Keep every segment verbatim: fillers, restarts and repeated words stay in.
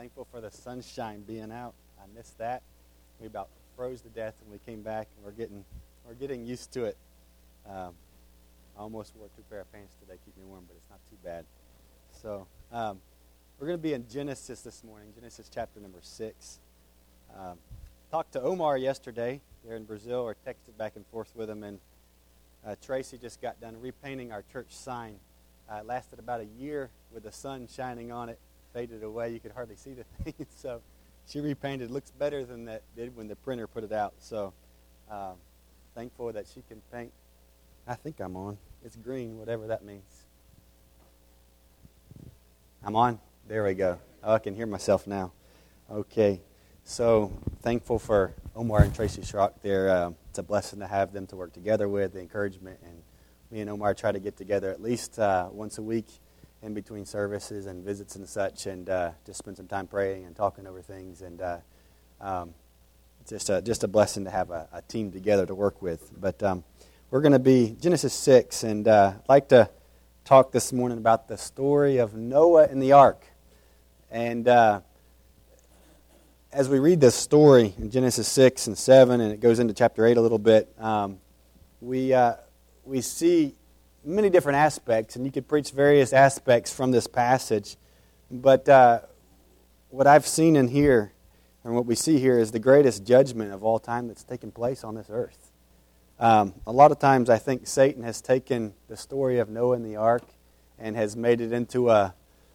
Thankful for the sunshine being out. I missed that. We about froze to death when we came back, and we're getting we're getting used to it. Um, I almost wore two pair of pants today, keep me warm, but it's not too bad. So um, we're going to be in Genesis this morning, Genesis chapter number six. Um, talked to Omar yesterday there in Brazil, or texted back and forth with him, and uh, Tracy just got done repainting our church sign. Uh, it lasted about a year with the sun shining on it. Faded away. You could hardly see the thing. So she repainted. Looks better than that did when the printer put it out. So um, thankful that she can paint. I think I'm on. It's green, whatever that means. I'm on? There we go. Oh, I can hear myself now. Okay. So thankful for Omar and Tracy Schrock there. Uh, it's a blessing to have them to work together with, the encouragement. And me and Omar try to get together at least uh, once a week in between services and visits and such, and uh, just spend some time praying and talking over things, and uh, um, just a, just a blessing to have a, a team together to work with. But um, we're going to be Genesis six, and uh, I'd like to talk this morning about the story of Noah and the ark. And uh, as we read this story in Genesis six and seven, and it goes into chapter eight a little bit, um, we uh, we see many different aspects, and you could preach various aspects from this passage. But uh, what I've seen in here, and what we see here, is the greatest judgment of all time that's taken place on this earth. Um, a lot of times I think Satan has taken the story of Noah and the ark and has made it into a,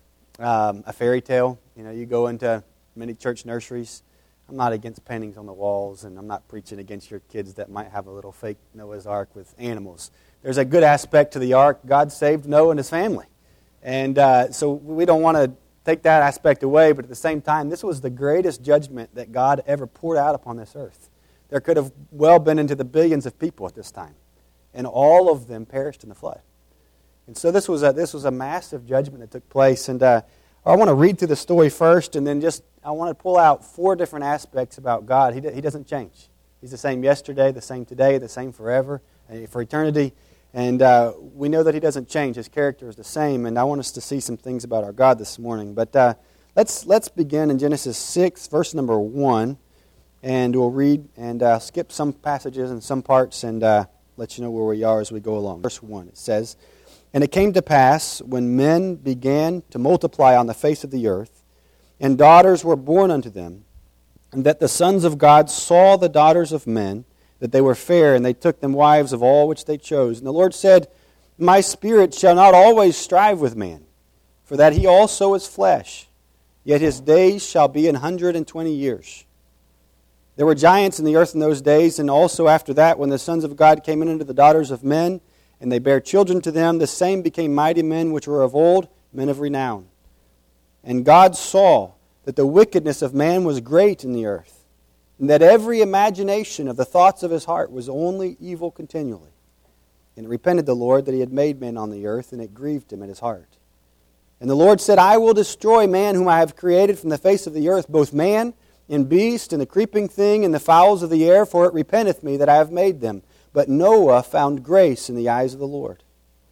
um, a fairy tale. You know, you go into many church nurseries. I'm not against paintings on the walls, and I'm not preaching against your kids that might have a little fake Noah's ark with animals. There's a good aspect to the ark. God saved Noah and his family. And uh, so we don't want to take that aspect away, but at the same time, this was the greatest judgment that God ever poured out upon this earth. There could have well been into the billions of people at this time, and all of them perished in the flood. And so this was a, this was a massive judgment that took place. And uh, I want to read through the story first, and then just I want to pull out four different aspects about God. He, he doesn't change. He's the same yesterday, the same today, the same forever, and for eternity. And uh, we know that He doesn't change. His character is the same. And I want us to see some things about our God this morning. But uh, let's let's begin in Genesis six, verse number one. And we'll read and uh, skip some passages and some parts and uh, let you know where we are as we go along. Verse one, it says, "And it came to pass, when men began to multiply on the face of the earth, and daughters were born unto them, and that the sons of God saw the daughters of men, that they were fair, and they took them wives of all which they chose. And the Lord said, My spirit shall not always strive with man, for that he also is flesh. Yet his days shall be an hundred and twenty years. There were giants in the earth in those days, and also after that, when the sons of God came in unto the daughters of men, and they bare children to them, the same became mighty men which were of old, men of renown. And God saw that the wickedness of man was great in the earth, and that every imagination of the thoughts of his heart was only evil continually. And it repented the Lord that He had made men on the earth, and it grieved Him at His heart. And the Lord said, I will destroy man whom I have created from the face of the earth, both man and beast, and the creeping thing, and the fowls of the air, for it repenteth me that I have made them. But Noah found grace in the eyes of the Lord."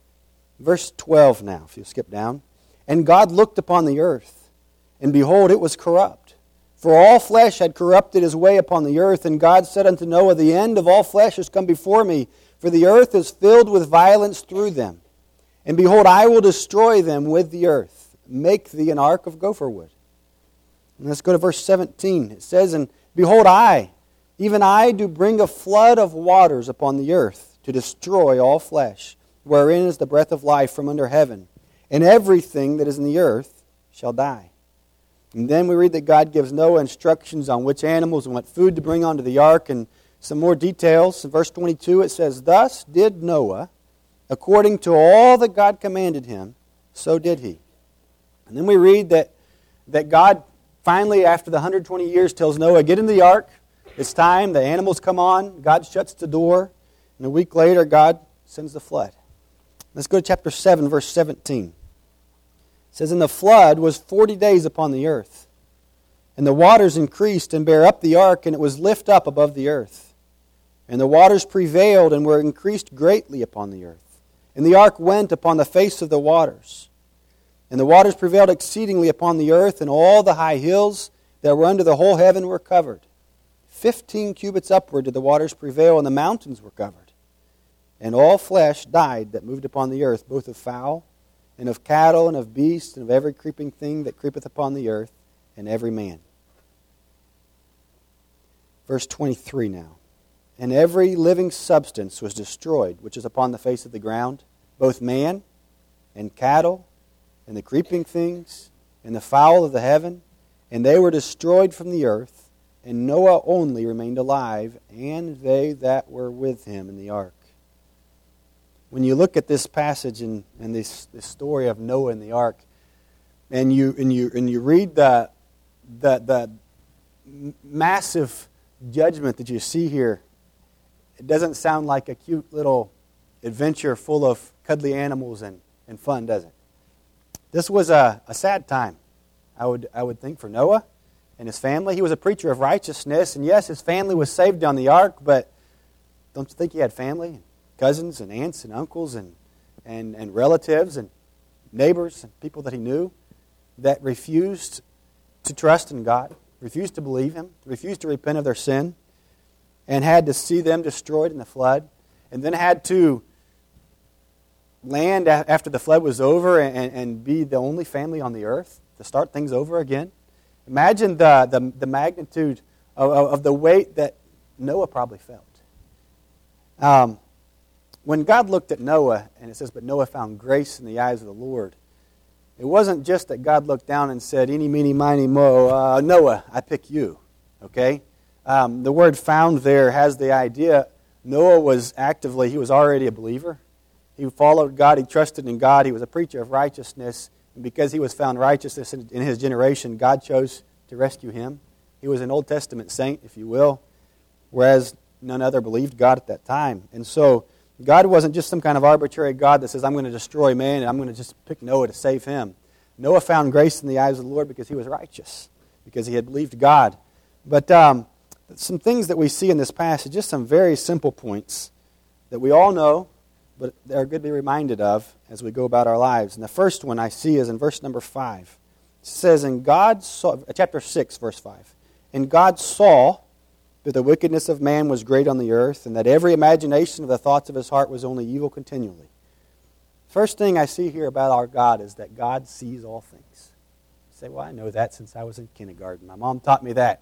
Verse twelve now, if you skip down. "And God looked upon the earth, and behold, it was corrupt. For all flesh had corrupted his way upon the earth. And God said unto Noah, The end of all flesh is come before me, for the earth is filled with violence through them. And behold, I will destroy them with the earth. Make thee an ark of gopher wood." And let's go to verse seventeen. It says, "And behold, I, even I, do bring a flood of waters upon the earth, to destroy all flesh, wherein is the breath of life from under heaven. And everything that is in the earth shall die." And then we read that God gives Noah instructions on which animals and what food to bring onto the ark, and some more details. In verse twenty-two it says, "Thus did Noah, according to all that God commanded him, so did he." And then we read that, that God finally, after the one hundred twenty years, tells Noah, "Get into the ark. It's time." The animals come on. God shuts the door. And a week later, God sends the flood. Let's go to chapter seven, verse seventeen. It says, "And the flood was forty days upon the earth. And the waters increased and bare up the ark, and it was lift up above the earth. And the waters prevailed and were increased greatly upon the earth. And the ark went upon the face of the waters. And the waters prevailed exceedingly upon the earth, and all the high hills that were under the whole heaven were covered. Fifteen cubits upward did the waters prevail, and the mountains were covered. And all flesh died that moved upon the earth, both of fowl, and of cattle, and of beasts, and of every creeping thing that creepeth upon the earth, and every man. Verse twenty-three now. And every living substance was destroyed, which is upon the face of the ground, both man and cattle, and the creeping things, and the fowl of the heaven, and they were destroyed from the earth, and Noah only remained alive, and they that were with him in the ark. When you look at this passage and, and this, this story of Noah and the ark, and you and you and you read the the the massive judgment that you see here, it doesn't sound like a cute little adventure full of cuddly animals and, and fun, does it? This was a, a sad time, I would I would think, for Noah and his family. He was a preacher of righteousness, and yes, his family was saved on the ark, but don't you think he had family, cousins and aunts and uncles and, and, and relatives and neighbors and people that he knew that refused to trust in God, refused to believe Him, refused to repent of their sin, and had to see them destroyed in the flood, and then had to land after the flood was over and, and be the only family on the earth to start things over again. Imagine the, the, the magnitude of, of the weight that Noah probably felt. Um, when God looked at Noah, and it says, but Noah found grace in the eyes of the Lord, it wasn't just that God looked down and said, eeny, meeny, miny, mo, uh, Noah, I pick you. Okay? Um, the word found there has the idea Noah was actively, he was already a believer. He followed God, he trusted in God, he was a preacher of righteousness, and because he was found righteousness in, in his generation, God chose to rescue him. He was an Old Testament saint, if you will, whereas none other believed God at that time. And so, God wasn't just some kind of arbitrary God that says, I'm going to destroy man and I'm going to just pick Noah to save him. Noah found grace in the eyes of the Lord because he was righteous, because he had believed God. But um, some things that we see in this passage, just some very simple points that we all know, but they're good to be reminded of as we go about our lives. And the first one I see is in verse number five. It says, "And God saw," chapter six, verse five, "And God saw that the wickedness of man was great on the earth, and that every imagination of the thoughts of his heart was only evil continually." First thing I see here about our God is that God sees all things. You say, well, I know that since I was in kindergarten. My mom taught me that.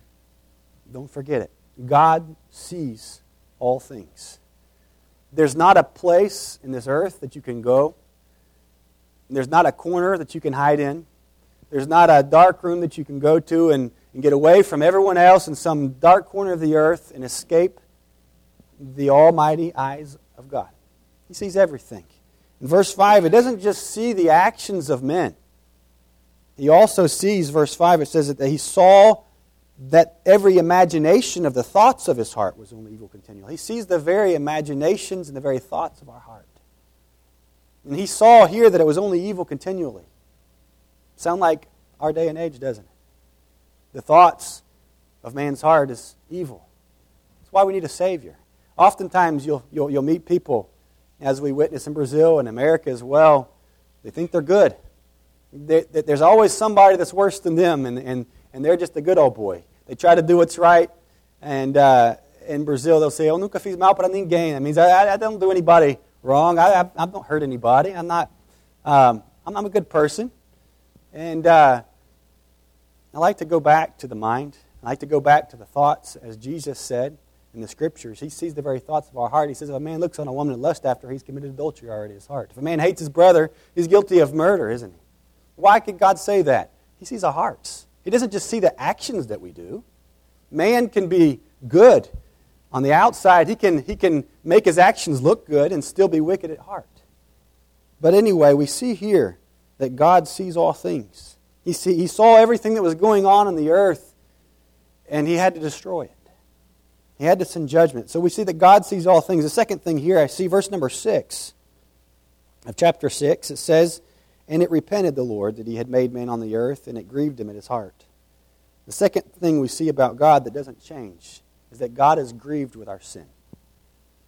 Don't forget it. God sees all things. There's not a place in this earth that you can go. There's not a corner that you can hide in. There's not a dark room that you can go to and, and get away from everyone else in some dark corner of the earth and escape the almighty eyes of God. He sees everything. In verse five, it doesn't just see the actions of men. He also sees, verse five, it says that he saw that every imagination of the thoughts of his heart was only evil continually. He sees the very imaginations and the very thoughts of our heart. And he saw here that it was only evil continually. Sound like our day and age, doesn't it? The thoughts of man's heart is evil. That's why we need a Savior. Oftentimes you'll, you'll, you'll meet people, as we witness in Brazil and America as well, they think they're good. They, there's always somebody that's worse than them, and, and, and they're just a good old boy. They try to do what's right, and uh, in Brazil they'll say, "Eu nunca fiz mal para ninguém." That means I, I don't do anybody wrong. I, I, I don't hurt anybody. I'm not. Um, I'm, I'm a good person, and uh, I like to go back to the mind. I like to go back to the thoughts, as Jesus said in the Scriptures. He sees the very thoughts of our heart. He says, if a man looks on a woman in lust after, he's committed adultery already in his heart. If a man hates his brother, he's guilty of murder, isn't he? Why could God say that? He sees our hearts. He doesn't just see the actions that we do. Man can be good on the outside. He can, he can make his actions look good and still be wicked at heart. But anyway, we see here that God sees all things. He, see, he saw everything that was going on in the earth, and He had to destroy it. He had to send judgment. So we see that God sees all things. The second thing here, I see verse number six of chapter six. It says, "And it repented the Lord that He had made man on the earth, and it grieved Him at His heart." The second thing we see about God that doesn't change is that God is grieved with our sin.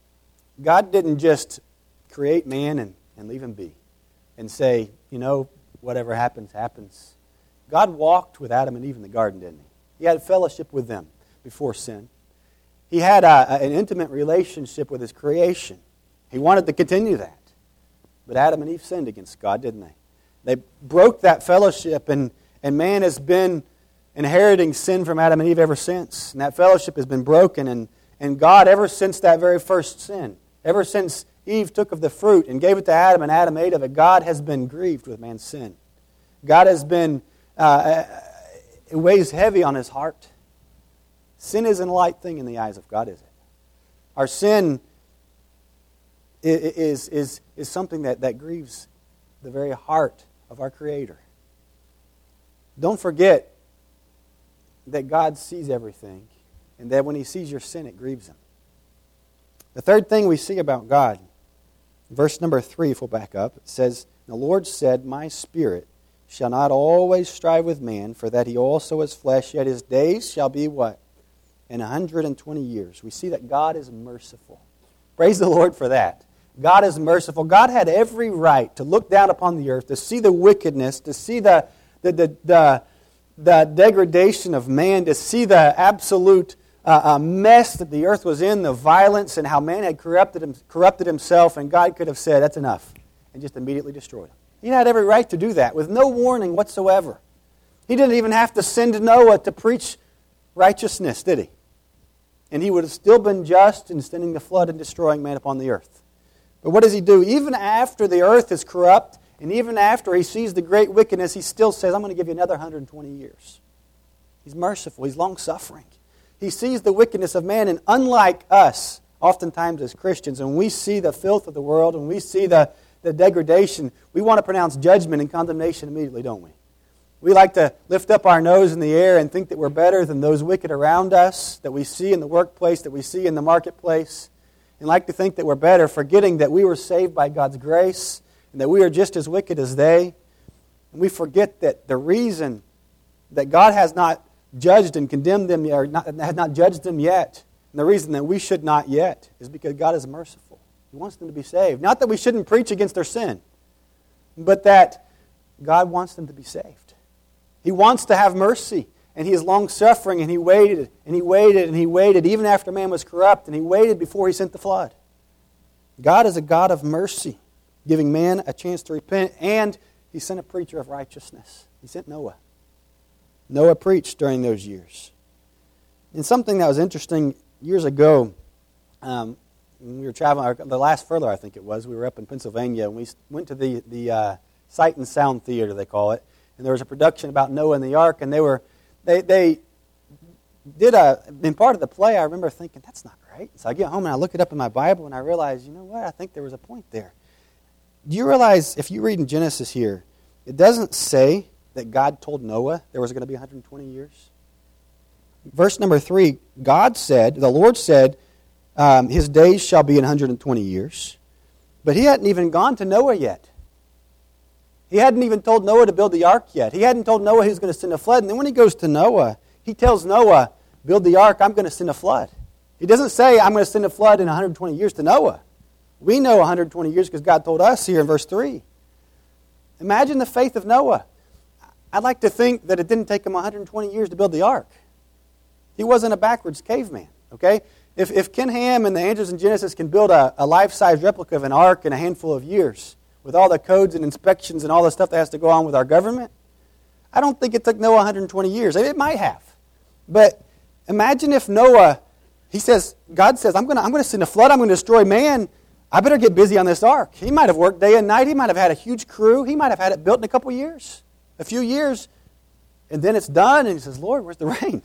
God didn't just create man and, and leave him be and say, you know, whatever happens, happens. God walked with Adam and Eve in the garden, didn't he? He had fellowship with them before sin. He had a, a, an intimate relationship with his creation. He wanted to continue that. But Adam and Eve sinned against God, didn't they? They broke that fellowship, and, and man has been inheriting sin from Adam and Eve ever since. And that fellowship has been broken, and, and God, ever since that very first sin, ever since Eve took of the fruit and gave it to Adam, and Adam ate of it, God has been grieved with man's sin. God has been, uh, it weighs heavy on his heart. Sin isn't a light thing in the eyes of God, is it? Our sin is, is, is something that, that grieves the very heart of our Creator. Don't forget that God sees everything, and that when He sees your sin, it grieves Him. The third thing we see about God, verse number three, if we'll back up, it says, "The Lord said, My spirit shall not always strive with man, for that he also is flesh, yet his days shall be" what? "In a hundred and twenty years." We see that God is merciful. Praise the Lord for that. God is merciful. God had every right to look down upon the earth, to see the wickedness, to see the, the, the, the, the degradation of man, to see the absolute uh, uh, mess that the earth was in, the violence, and how man had corrupted, him, corrupted himself, and God could have said, "That's enough," and just immediately destroyed him. He had every right to do that with no warning whatsoever. He didn't even have to send Noah to preach righteousness, did he? And he would have still been just in sending the flood and destroying man upon the earth. But what does he do? Even after the earth is corrupt, and even after he sees the great wickedness, he still says, "I'm going to give you another one hundred twenty years. He's merciful. He's long-suffering. He sees the wickedness of man, and unlike us, oftentimes as Christians, when we see the filth of the world, and we see the, the degradation, we want to pronounce judgment and condemnation immediately, don't we? We like to lift up our nose in the air and think that we're better than those wicked around us, that we see in the workplace, that we see in the marketplace, and like to think that we're better, forgetting that we were saved by God's grace and that we are just as wicked as they. And we forget that the reason that God has not judged and condemned them, or not, has not judged them yet, and the reason that we should not yet, is because God is merciful. He wants them to be saved. Not that we shouldn't preach against their sin, but that God wants them to be saved. He wants to have mercy, and He is long-suffering, and He waited, and He waited, and He waited, even after man was corrupt, and He waited before He sent the flood. God is a God of mercy, giving man a chance to repent, and He sent a preacher of righteousness. He sent Noah. Noah preached during those years. And something that was interesting, years ago, um, when we were traveling, the last furlough I think it was, we were up in Pennsylvania, and we went to the, the uh, Sight and Sound Theater, they call it. And there was a production about Noah and the Ark, and they were they they did a in part of the play. I remember thinking, that's not right. So I get home and I look it up in my Bible, and I realize, you know what? I think there was a point there. Do you realize if you read in Genesis here, it doesn't say that God told Noah there was going to be one hundred twenty years. Verse number three, God said, the Lord said, um, His days shall be one hundred twenty years, but He hadn't even gone to Noah yet. He hadn't even told Noah to build the ark yet. He hadn't told Noah He was going to send a flood. And then when He goes to Noah, He tells Noah, build the ark, I'm going to send a flood. He doesn't say, I'm going to send a flood in one hundred twenty years to Noah. We know one hundred twenty years because God told us here in verse three. Imagine the faith of Noah. I'd like to think that it didn't take him one hundred twenty years to build the ark. He wasn't a backwards caveman, okay? If, if Ken Ham and the angels in Genesis can build a, a life-size replica of an ark in a handful of years, with all the codes and inspections and all the stuff that has to go on with our government, I don't think it took Noah one hundred twenty years. It might have. But imagine if Noah, he says, God says, I'm going to I'm going to send a flood, I'm going to destroy man. I better get busy on this ark. He might have worked day and night. He might have had a huge crew. He might have had it built in a couple years, a few years. And then it's done, and he says, Lord, where's the rain?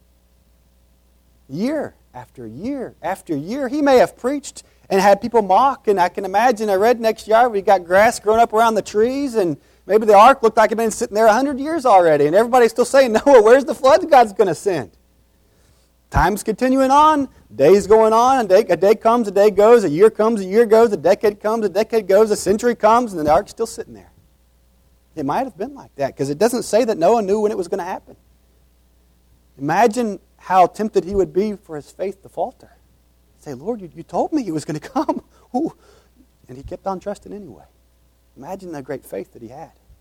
Year after year after year. He may have preached and had people mock, and I can imagine a redneck's yard where you got grass growing up around the trees, and maybe the ark looked like it had been sitting there one hundred years already, and everybody's still saying, Noah, where's the flood God's going to send? Time's continuing on, days going on, and day, a day comes, a day goes, a year comes, a year goes, a decade comes, a decade goes, a century comes, and then the ark's still sitting there. It might have been like that, because it doesn't say that Noah knew when it was going to happen. Imagine how tempted he would be for his faith to falter. Say, Lord, you, you told me he was going to come. Ooh. And he kept on trusting anyway. Imagine the great faith that he had.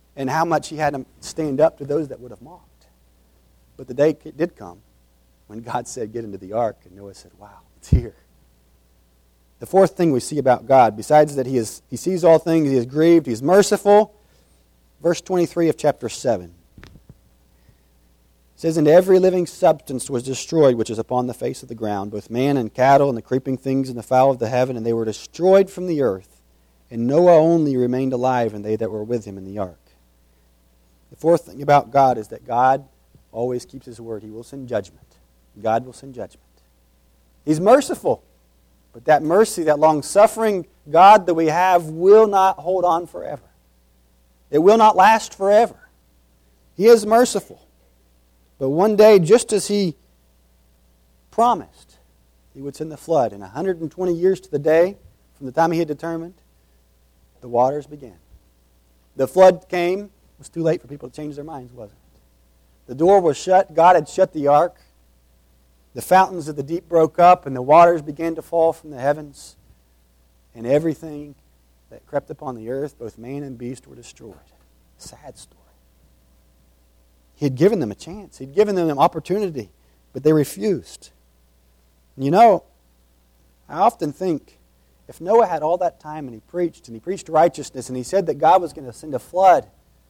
and how much he had to stand up to those that would have mocked. But the day did come when God said, get into the ark, and Noah said, wow, it's here. The fourth thing we see about God, besides that he is he sees all things, he is grieved, he is merciful, verse twenty-three of chapter seven. It says, and every living substance was destroyed which is upon the face of the ground, both man and cattle and the creeping things and the fowl of the heaven, and they were destroyed from the earth. And Noah only remained alive, and they that were with him in the ark. The fourth thing about God is that God always keeps his word. He will send judgment. God will send judgment. He's merciful, but that mercy, that long-suffering God that we have will not hold on forever. It will not last forever. He is merciful. But one day, just as he promised, he would send the flood. In one hundred twenty years to the day, from the time he had determined, the waters began. The flood came. It was too late for people to change their minds, wasn't it? The door was shut. God had shut the ark. The fountains of the deep broke up, and the waters began to fall from the heavens. And everything that crept upon the earth, both man and beast, were destroyed. Sad story. He had given them a chance. He'd given them an opportunity, but they refused. And you know, I often think, if Noah had all that time and he preached, and he preached righteousness, and he said that God was going to send a flood,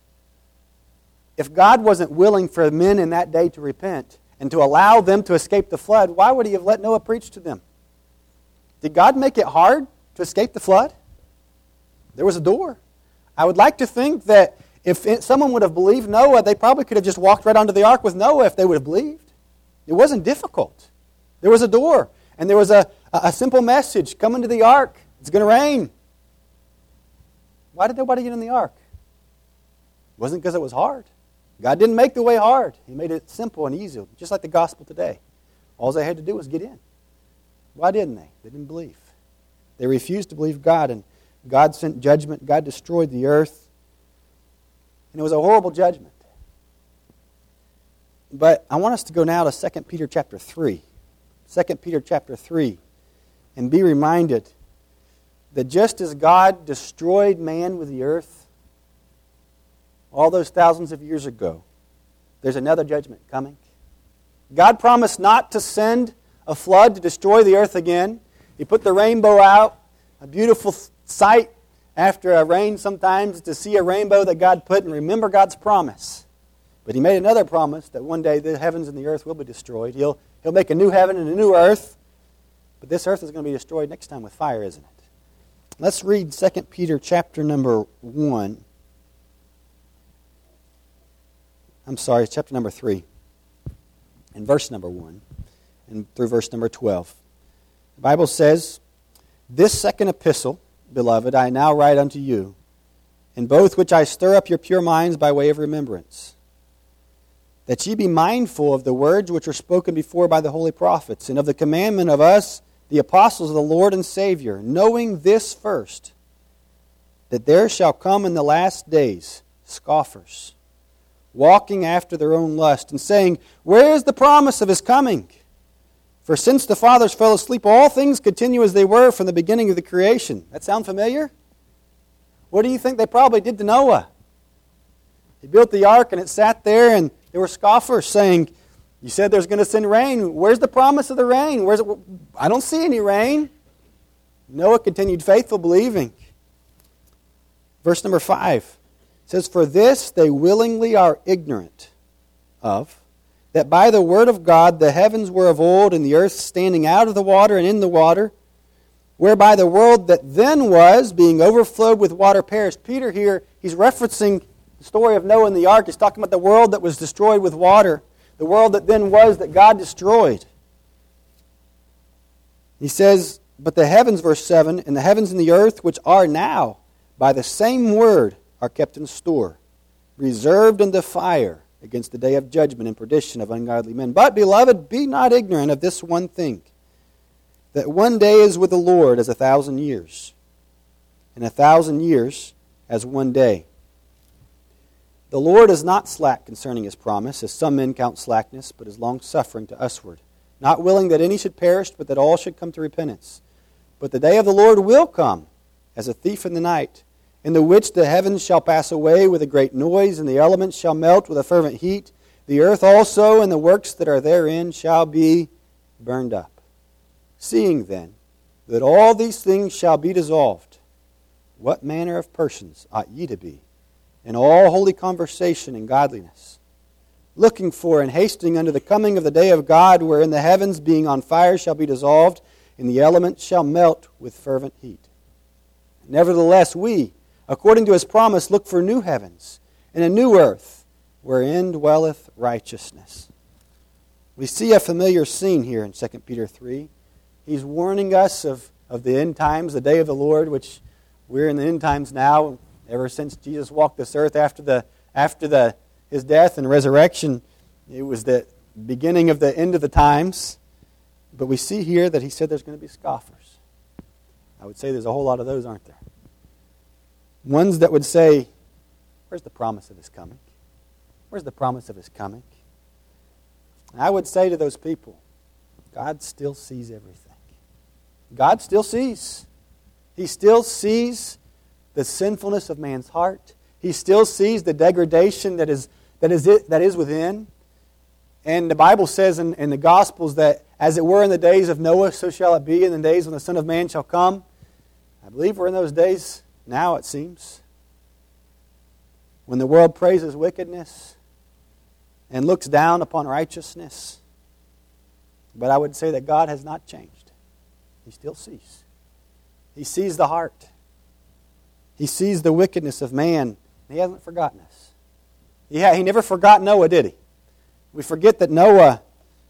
if God wasn't willing for men in that day to repent and to allow them to escape the flood, why would he have let Noah preach to them? Did God make it hard to escape the flood? There was a door. I would like to think that if someone would have believed Noah, they probably could have just walked right onto the ark with Noah if they would have believed. It wasn't difficult. There was a door, and there was a, a simple message. Come into the ark. It's going to rain. Why did nobody get in the ark? It wasn't because it was hard. God didn't make the way hard. He made it simple and easy, just like the gospel today. All they had to do was get in. Why didn't they? They didn't believe. They refused to believe God, and God sent judgment. God destroyed the earth. And it was a horrible judgment. But I want us to go now to Second Peter chapter three. Second Peter chapter three. And be reminded that just as God destroyed man with the earth all those thousands of years ago, there's another judgment coming. God promised not to send a flood to destroy the earth again. He put the rainbow out, a beautiful sight after a rain sometimes to see a rainbow that God put and remember God's promise. But he made another promise that one day the heavens and the earth will be destroyed. He'll, he'll make a new heaven and a new earth. But this earth is going to be destroyed next time with fire, isn't it? Let's read Second Peter chapter number one. I'm sorry, chapter number three. And verse number one. And through verse number twelve. The Bible says, this second epistle, beloved, I now write unto you, in both which I stir up your pure minds by way of remembrance, that ye be mindful of the words which were spoken before by the holy prophets, and of the commandment of us, the apostles of the Lord and Savior, knowing this first, that there shall come in the last days scoffers, walking after their own lust, and saying, where is the promise of his coming? For since the fathers fell asleep, all things continue as they were from the beginning of the creation. That sound familiar? What do you think they probably did to Noah? He built the ark and it sat there, and there were scoffers saying, you said there's going to send rain. Where's the promise of the rain? Where's it? I don't see any rain. Noah continued faithful, believing. Verse number five says, for this they willingly are ignorant of, that by the word of God the heavens were of old, and the earth standing out of the water and in the water, whereby the world that then was, being overflowed with water, perished. Peter here, he's referencing the story of Noah and the ark. He's talking about the world that was destroyed with water, the world that then was that God destroyed. He says, but the heavens, verse seven, and the heavens and the earth, which are now, by the same word, are kept in store, reserved unto fire, against the day of judgment and perdition of ungodly men. But, beloved, be not ignorant of this one thing, that one day is with the Lord as a thousand years, and a thousand years as one day. The Lord is not slack concerning his promise, as some men count slackness, but is longsuffering to usward, not willing that any should perish, but that all should come to repentance. But the day of the Lord will come as a thief in the night, in the which the heavens shall pass away with a great noise, and the elements shall melt with a fervent heat. The earth also and the works that are therein shall be burned up. Seeing then that all these things shall be dissolved, what manner of persons ought ye to be in all holy conversation and godliness, looking for and hastening unto the coming of the day of God, wherein the heavens being on fire shall be dissolved, and the elements shall melt with fervent heat. Nevertheless, we, according to his promise, look for new heavens and a new earth, wherein dwelleth righteousness. We see a familiar scene here in Second Peter three. He's warning us of, of the end times, the day of the Lord, which we're in the end times now. Ever since Jesus walked this earth after the after the his death and resurrection, it was the beginning of the end of the times. But we see here that he said there's going to be scoffers. I would say there's a whole lot of those, aren't there? Ones that would say, where's the promise of his coming? Where's the promise of his coming? And I would say to those people, God still sees everything. God still sees. He still sees the sinfulness of man's heart. He still sees the degradation that is that is it, that is within. And the Bible says in, in the Gospels that as it were in the days of Noah, so shall it be in the days when the Son of Man shall come. I believe we're in those days now, it seems. When the world praises wickedness and looks down upon righteousness. But I would say that God has not changed. He still sees. He sees the heart. He sees the wickedness of man. He hasn't forgotten us. He, ha- he never forgot Noah, did he? We forget that Noah,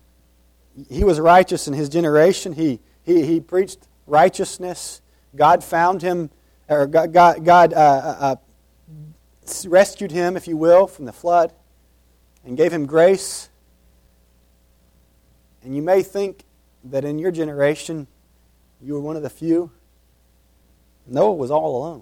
he was righteous in his generation. He he, he preached righteousness. God found him, or God, God, God uh, uh, rescued him, if you will, from the flood and gave him grace. And you may think that in your generation, you were one of the few. Noah was all alone.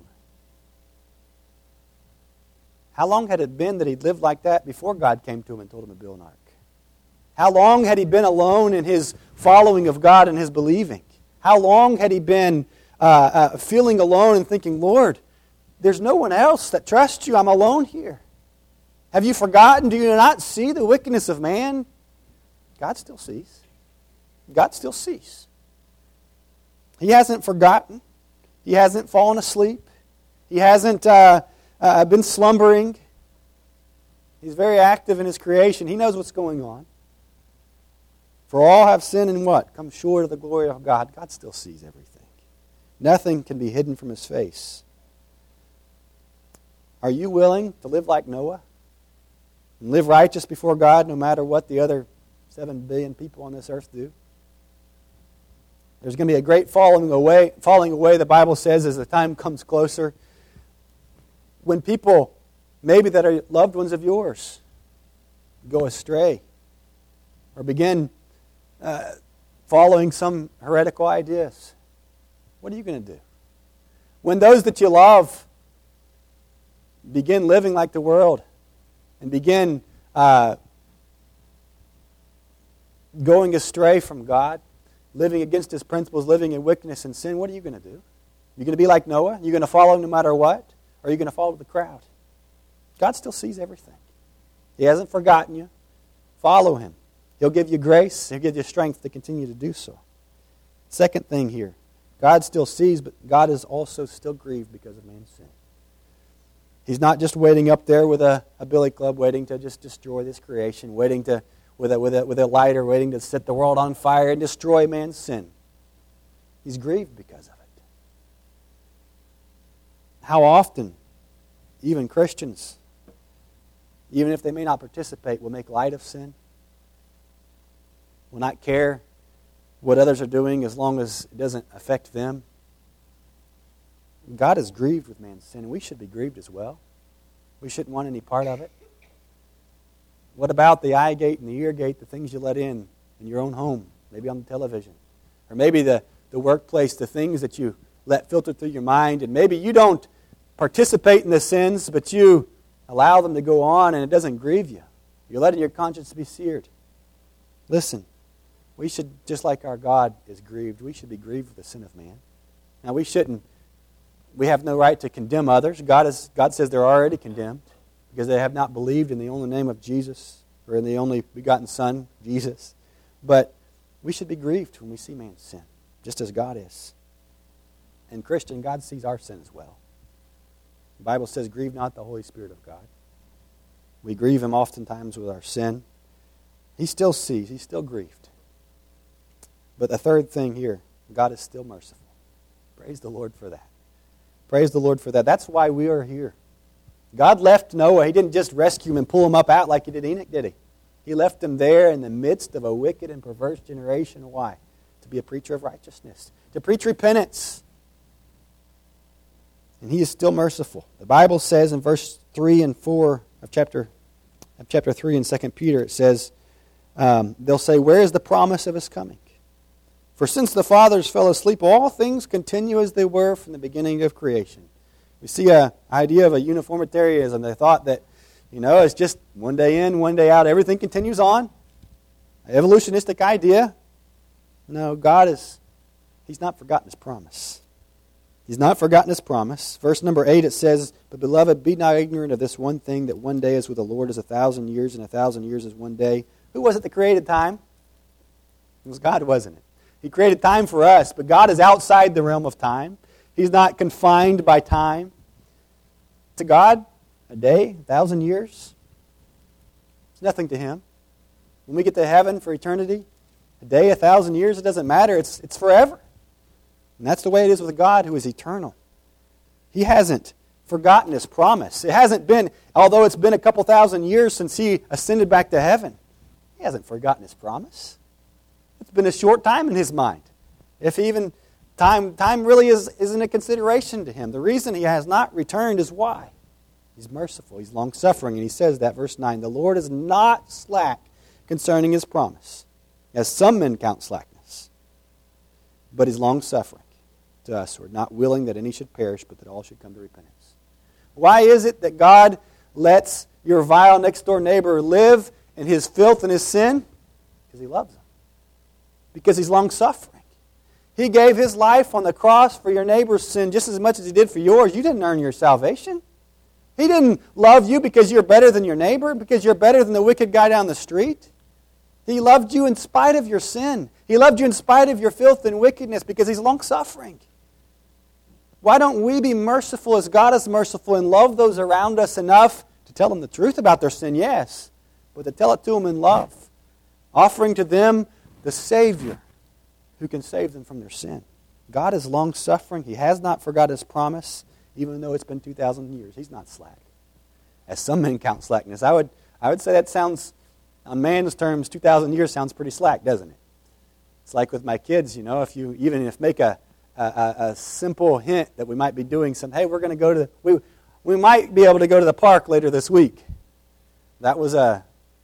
How long had it been that he'd lived like that before God came to him and told him to build an ark? How long had he been alone in his following of God and his believing? How long had he been uh, uh, feeling alone and thinking, Lord, there's no one else that trusts you. I'm alone here. Have you forgotten? Do you not see the wickedness of man? God still sees. God still sees. He hasn't forgotten. He hasn't fallen asleep. He hasn't uh, uh, been slumbering. He's very active in His creation. He knows what's going on. For all have sinned and what? Come short of the glory of God. God still sees everything. Nothing can be hidden from His face. Are you willing to live like Noah? And live righteous before God no matter what the other seven billion people on this earth do? There's going to be a great falling away, falling away, the Bible says, as the time comes closer. When people, maybe that are loved ones of yours, go astray or begin uh, following some heretical ideas. What are you going to do? When those that you love begin living like the world and begin uh, going astray from God, living against His principles, living in wickedness and sin, what are you going to do? You're going to be like Noah? You're going to follow no matter what? Or are you going to follow the crowd? God still sees everything. He hasn't forgotten you. Follow Him. He'll give you grace. He'll give you strength to continue to do so. Second thing here, God still sees, but God is also still grieved because of man's sin. He's not just waiting up there with a, a billy club, waiting to just destroy this creation, waiting to with a, with, a, with a lighter, waiting to set the world on fire and destroy man's sin. He's grieved because of it. How often, even Christians, even if they may not participate, will make light of sin, will not care what others are doing as long as it doesn't affect them. God is grieved with man's sin, and we should be grieved as well. We shouldn't want any part of it. What about the eye gate and the ear gate, the things you let in in your own home, maybe on the television, or maybe the, the workplace, the things that you let filter through your mind, and maybe you don't participate in the sins, but you allow them to go on and it doesn't grieve you. You're letting your conscience be seared. Listen, we should, just like our God is grieved, we should be grieved with the sin of man. Now we shouldn't we have no right to condemn others. God is, God says they're already condemned because they have not believed in the only name of Jesus or in the only begotten Son, Jesus. But we should be grieved when we see man's sin, just as God is. And Christian, God sees our sin as well. The Bible says, grieve not the Holy Spirit of God. We grieve Him oftentimes with our sin. He still sees. He's still grieved. But the third thing here, God is still merciful. Praise the Lord for that. Praise the Lord for that. That's why we are here. God left Noah. He didn't just rescue him and pull him up out like He did Enoch, did He? He left him there in the midst of a wicked and perverse generation. Why? To be a preacher of righteousness. To preach repentance. And He is still merciful. The Bible says in verse three and four of chapter, of chapter three in Second Peter, it says, um, they'll say, where is the promise of His coming? For since the fathers fell asleep, all things continue as they were from the beginning of creation. We see an idea of a uniformitarianism. They thought that, you know, it's just one day in, one day out. Everything continues on. An evolutionistic idea. No, God is, He's not forgotten His promise. He's not forgotten His promise. Verse number eight, it says, but beloved, be not ignorant of this one thing, that one day is with the Lord as a thousand years, and a thousand years is one day. Who was it that created time? It was God, wasn't it? He created time for us, but God is outside the realm of time. He's not confined by time. To God, a day, a thousand years, it's nothing to Him. When we get to heaven for eternity, a day, a thousand years, it doesn't matter. It's, it's forever. And that's the way it is with God who is eternal. He hasn't forgotten His promise. It hasn't been, although it's been a couple thousand years since He ascended back to heaven, He hasn't forgotten His promise. It's been a short time in His mind. If even time, time really is, isn't a consideration to Him. The reason He has not returned is why? He's merciful. He's long-suffering. And He says that, verse nine, the Lord is not slack concerning His promise, as some men count slackness, but He's long-suffering to us, who are not willing that any should perish, but that all should come to repentance. Why is it that God lets your vile next-door neighbor live in his filth and his sin? Because He loves him. Because He's long-suffering. He gave His life on the cross for your neighbor's sin just as much as He did for yours. You didn't earn your salvation. He didn't love you because you're better than your neighbor, because you're better than the wicked guy down the street. He loved you in spite of your sin. He loved you in spite of your filth and wickedness because He's long-suffering. Why don't we be merciful as God is merciful and love those around us enough to tell them the truth about their sin? Yes, but to tell it to them in love, offering to them the Savior who can save them from their sin. God is long-suffering. He has not forgot His promise, even though it's been two thousand years. He's not slack. As some men count slackness. I would, I would say that sounds, on man's terms, two thousand years sounds pretty slack, doesn't it? It's like with my kids, you know, if you even if make a, a, a simple hint that we might be doing something, hey, we're going to go to, the, we, we might be able to go to the park later this week. That was a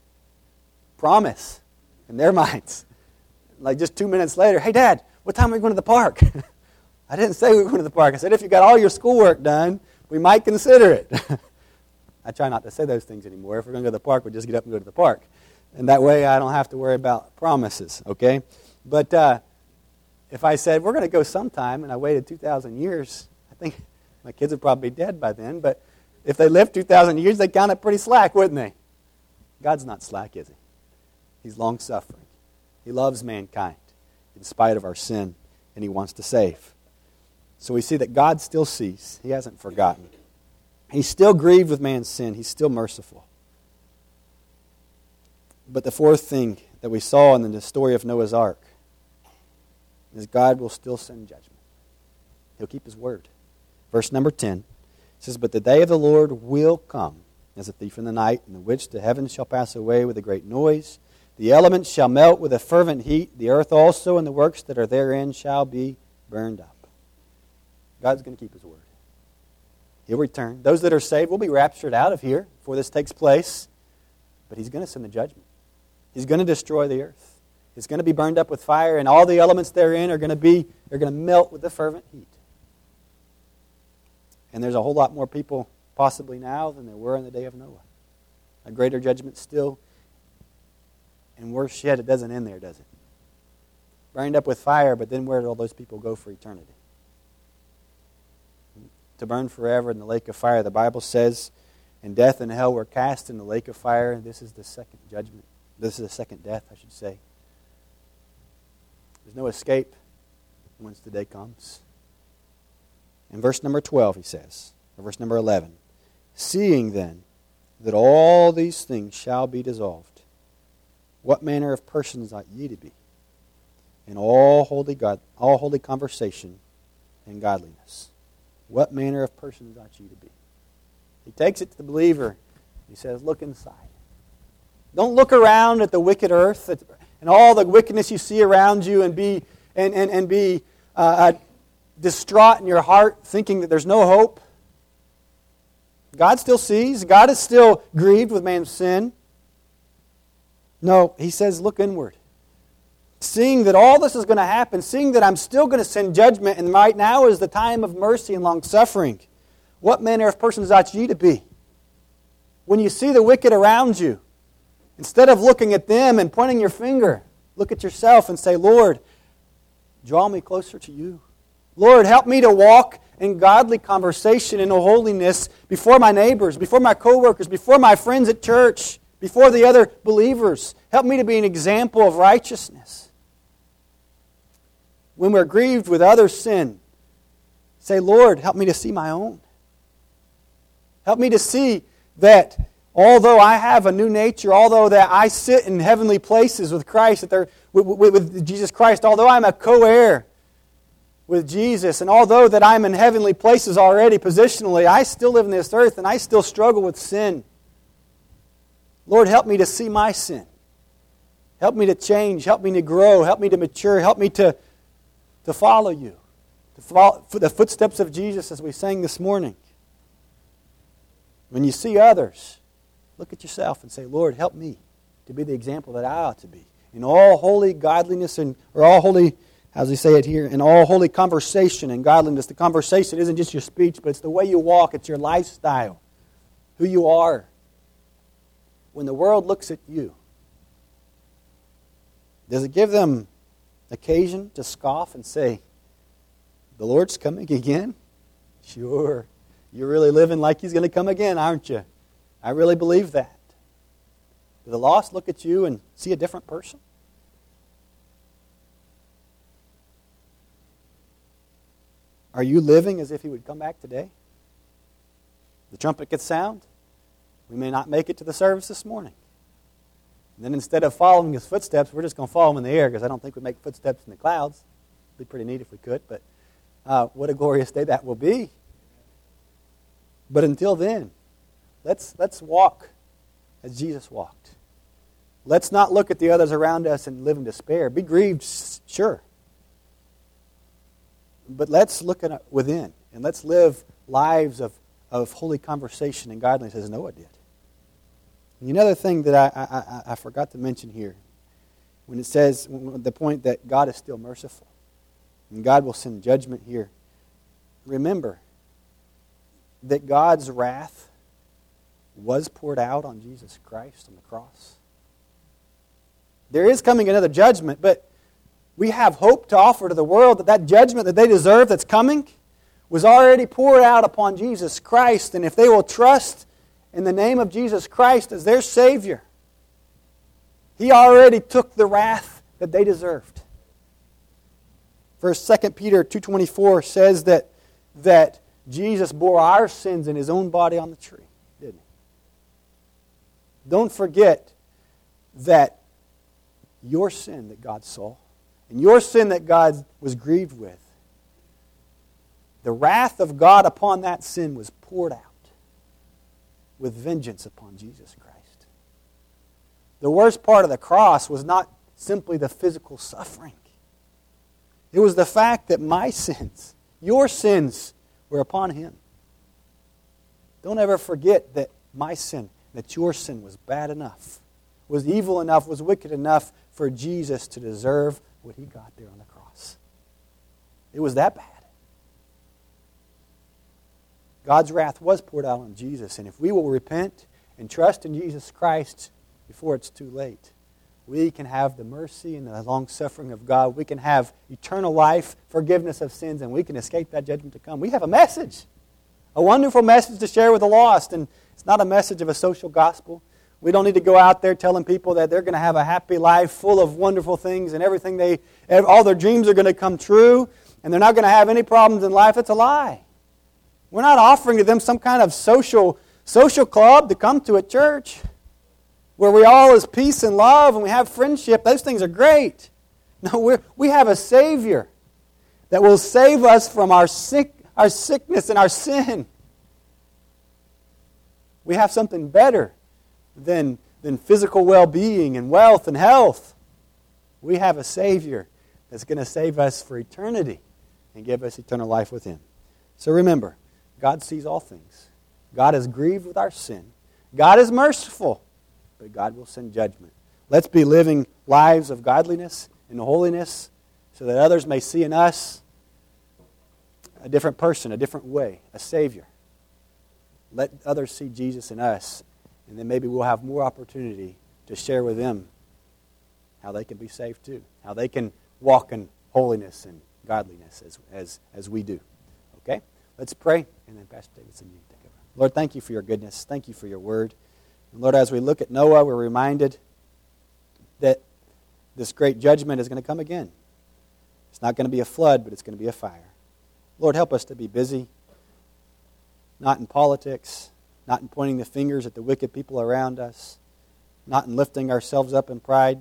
promise in their minds. Like just two minutes later, hey, Dad, what time are we going to the park? I didn't say we were going to the park. I said, if you got all your schoolwork done, we might consider it. I try not to say those things anymore. If we're going to go to the park, we'll just get up and go to the park. And that way I don't have to worry about promises, okay? But uh, if I said, we're going to go sometime, and I waited two thousand years, I think my kids would probably be dead by then. But if they lived two thousand years, they'd count it pretty slack, wouldn't they? God's not slack, is He? He's long-suffering. He loves mankind in spite of our sin, and He wants to save. So we see that God still sees. He hasn't forgotten. He's still grieved with man's sin. He's still merciful. But the fourth thing that we saw in the story of Noah's Ark is God will still send judgment. He'll keep His word. Verse number ten says, but the day of the Lord will come as a thief in the night, in the which the heavens shall pass away with a great noise. The elements shall melt with a fervent heat. The earth also and the works that are therein shall be burned up. God's going to keep His word. He'll return. Those that are saved will be raptured out of here before this takes place. But He's going to send the judgment. He's going to destroy the earth. It's going to be burned up with fire, and all the elements therein are going to be, they're going to melt with the fervent heat. And there's a whole lot more people possibly now than there were in the day of Noah. A greater judgment still. And worse yet, it doesn't end there, does it? Burned up with fire, but then where did all those people go for eternity? to burn forever in the lake of fire. The Bible says, and death and hell were cast in the lake of fire. This is the second judgment. This is the second death, I should say. There's no escape once the day comes. In verse number twelve, he says, or verse number eleven, seeing then that all these things shall be dissolved, what manner of persons ought ye to be in all holy God, all holy conversation and godliness? What manner of persons ought ye to be? He takes it to the believer. He says, look inside. Don't look around at the wicked earth and all the wickedness you see around you and be and, and, and be uh, uh, distraught in your heart thinking that there's no hope. God still sees. God is still grieved with man's sin. No, he says, look inward. Seeing that all this is going to happen, seeing that I'm still going to send judgment, and right now is the time of mercy and long-suffering. What manner of persons ought ye to be? When you see the wicked around you, instead of looking at them and pointing your finger, look at yourself and say, Lord, draw me closer to you. Lord, help me to walk in godly conversation and holiness before my neighbors, before my coworkers, before my friends at church, before the other believers. Help me to be an example of righteousness. When we're grieved with other sin, say, Lord, help me to see my own. Help me to see that although I have a new nature, although that I sit in heavenly places with Christ, that they're, with, with, with Jesus Christ, although I'm a co-heir with Jesus, and although that I'm in heavenly places already positionally, I still live in this earth and I still struggle with sin. Lord, help me to see my sin. Help me to change. Help me to grow. Help me to mature. Help me to, to follow you. To follow the footsteps of Jesus as we sang this morning. When you see others, look at yourself and say, Lord, help me to be the example that I ought to be. In all holy godliness and, or all holy, how does he say it here? In all holy conversation and godliness. The conversation isn't just your speech, but it's the way you walk. It's your lifestyle. Who you are. When the world looks at you, does it give them occasion to scoff and say, the Lord's coming again? Sure. You're really living like He's going to come again, aren't you? I really believe that. Do the lost look at you and see a different person? Are you living as if He would come back today? The trumpet gets sound. We may not make it to the service this morning. And then instead of following His footsteps, we're just going to follow Him in the air, because I don't think we'd make footsteps in the clouds. It'd be pretty neat if we could, but uh, what a glorious day that will be. But until then, let's let's walk as Jesus walked. Let's not look at the others around us and live in despair. Be grieved, sure. But let's look at within, and let's live lives of, of holy conversation and godliness as Noah did. And another thing that I, I, I forgot to mention here, when it says, the point that God is still merciful, and God will send judgment here, remember that God's wrath was poured out on Jesus Christ on the cross. There is coming another judgment, but we have hope to offer to the world that that judgment that they deserve that's coming was already poured out upon Jesus Christ. And if they will trust in the name of Jesus Christ as their Savior, He already took the wrath that they deserved. First, Second Peter two twenty-four says that, that Jesus bore our sins in His own body on the tree, didn't He? Don't forget that your sin that God saw, and your sin that God was grieved with, the wrath of God upon that sin was poured out with vengeance upon Jesus Christ. The worst part of the cross was not simply the physical suffering. It was the fact that my sins, your sins, were upon Him. Don't ever forget that my sin, that your sin was bad enough, was evil enough, was wicked enough for Jesus to deserve what He got there on the cross. It was that bad. God's wrath was poured out on Jesus, and if we will repent and trust in Jesus Christ before it's too late, we can have the mercy and the long-suffering of God. We can have eternal life, forgiveness of sins, and we can escape that judgment to come. We have a message. A wonderful message to share with the lost. And it's not a message of a social gospel. We don't need to go out there telling people that they're going to have a happy life full of wonderful things and everything they, all their dreams are going to come true and they're not going to have any problems in life. It's a lie. We're not offering to them some kind of social, social club to come to a church where we all is peace and love and we have friendship. Those things are great. No, we we have a Savior that will save us from our sick, our sickness and our sin. We have something better than, than physical well-being and wealth and health. We have a Savior that's going to save us for eternity and give us eternal life with Him. So remember, God sees all things. God is grieved with our sin. God is merciful, but God will send judgment. Let's be living lives of godliness and holiness so that others may see in us a different person, a different way, a Savior. Let others see Jesus in us, and then maybe we'll have more opportunity to share with them how they can be saved too, how they can walk in holiness and godliness as, as, as we do. Okay? Let's pray, and then Pastor Davidson, you take over. Lord, thank you for your goodness. Thank you for your word. And Lord, as we look at Noah, we're reminded that this great judgment is going to come again. It's not going to be a flood, but it's going to be a fire. Lord, help us to be busy, not in politics, not in pointing the fingers at the wicked people around us, not in lifting ourselves up in pride,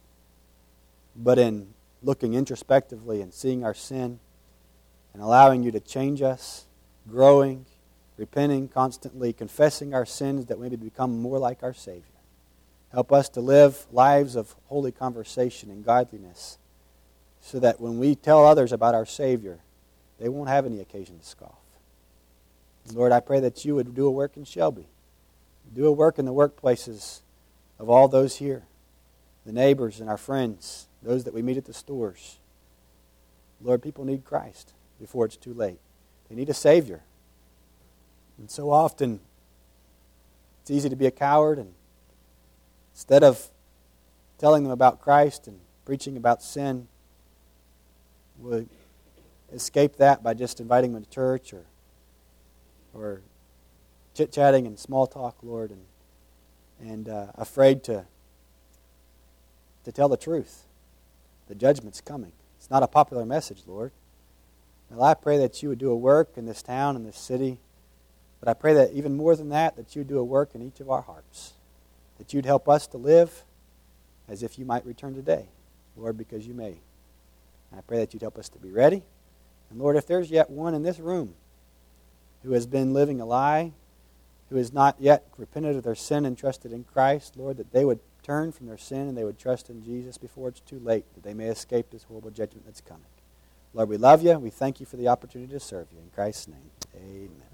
but in looking introspectively and seeing our sin and allowing you to change us, growing, repenting constantly, confessing our sins that we may become more like our Savior. Help us to live lives of holy conversation and godliness so that when we tell others about our Savior, they won't have any occasion to scoff. Lord, I pray that you would do a work in Shelby. Do a work in the workplaces of all those here, the neighbors and our friends, those that we meet at the stores. Lord, people need Christ before it's too late. They need a Savior. And so often, it's easy to be a coward, and instead of telling them about Christ and preaching about sin, we'll escape that by just inviting them to church or or chit-chatting and small talk, Lord, and and uh, afraid to to tell the truth. The judgment's coming. It's not a popular message, Lord. Well, I pray that you would do a work in this town, in this city, but I pray that even more than that, that you would do a work in each of our hearts, that you'd help us to live as if you might return today, Lord, because you may. And I pray that you'd help us to be ready. And Lord, if there's yet one in this room who has been living a lie, who has not yet repented of their sin and trusted in Christ, Lord, that they would turn from their sin and they would trust in Jesus before it's too late, that they may escape this horrible judgment that's coming. Lord, we love you. We thank you for the opportunity to serve you. In Christ's name, amen.